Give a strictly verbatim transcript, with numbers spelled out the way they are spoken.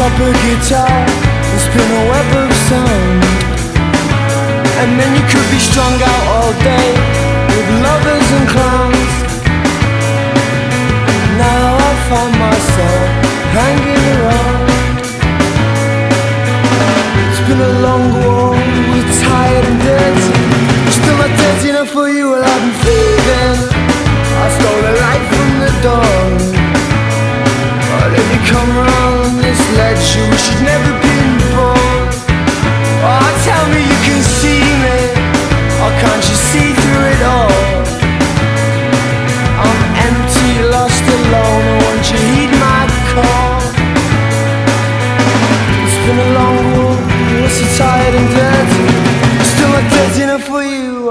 up a guitar and spin a web of sound. And then you could be strung out all day with lovers and clowns. Now I find myself hanging around. It's been a long walk, we're tired and dirty. Still not dirty enough for you, well I've been thieving. I stole the light from the dawn. But if you come around on this ledge, you wish you'd never been born. Oh, tell me you can see me, or can't you see through it all? I'm empty, lost, alone, I want you heed my call. It's been a long walk, you're so tired and dirty. Still not dirty enough for you.